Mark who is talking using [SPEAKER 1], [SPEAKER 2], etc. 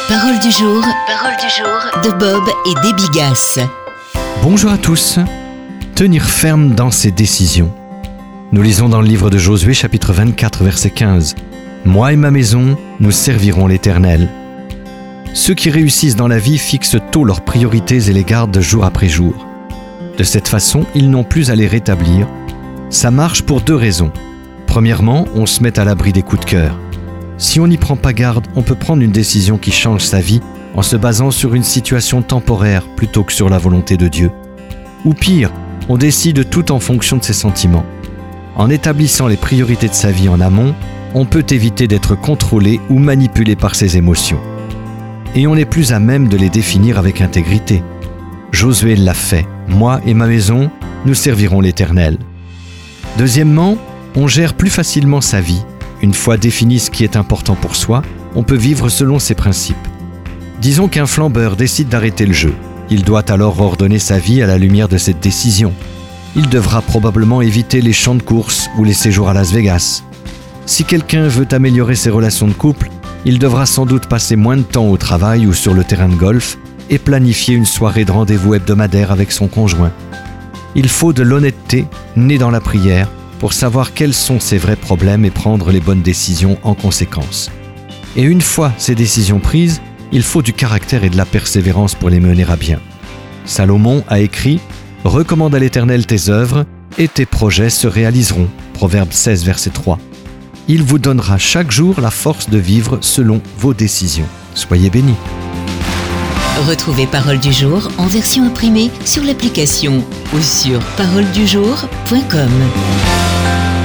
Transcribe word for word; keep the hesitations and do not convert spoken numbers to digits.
[SPEAKER 1] Parole du jour, parole du jour de Bob et Debbie Gass.
[SPEAKER 2] Bonjour à tous. Tenir ferme dans ses décisions. Nous lisons dans le livre de Josué, chapitre vingt-quatre, verset quinze. « Moi et ma maison, nous servirons l'Éternel. » Ceux qui réussissent dans la vie fixent tôt leurs priorités et les gardent jour après jour. De cette façon, ils n'ont plus à les rétablir. Ça marche pour deux raisons. Premièrement, on se met à l'abri des coups de cœur. Si on n'y prend pas garde, on peut prendre une décision qui change sa vie en se basant sur une situation temporaire plutôt que sur la volonté de Dieu. Ou pire, on décide tout en fonction de ses sentiments. En établissant les priorités de sa vie en amont, on peut éviter d'être contrôlé ou manipulé par ses émotions. Et on est plus à même de les définir avec intégrité. Josué l'a fait. Moi et ma maison, nous servirons l'Éternel. Deuxièmement, on gère plus facilement sa vie. Une fois défini ce qui est important pour soi, on peut vivre selon ses principes. Disons qu'un flambeur décide d'arrêter le jeu. Il doit alors ordonner sa vie à la lumière de cette décision. Il devra probablement éviter les champs de course ou les séjours à Las Vegas. Si quelqu'un veut améliorer ses relations de couple, il devra sans doute passer moins de temps au travail ou sur le terrain de golf et planifier une soirée de rendez-vous hebdomadaire avec son conjoint. Il faut de l'honnêteté, née dans la prière, pour savoir quels sont ses vrais problèmes et prendre les bonnes décisions en conséquence. Et une fois ces décisions prises, il faut du caractère et de la persévérance pour les mener à bien. Salomon a écrit « Recommande à l'Éternel tes œuvres et tes projets se réaliseront » Proverbe seize, verset trois. Il vous donnera chaque jour la force de vivre selon vos décisions. Soyez bénis.
[SPEAKER 1] Retrouvez Parole du jour en version imprimée sur l'application ou sur parole du jour point com.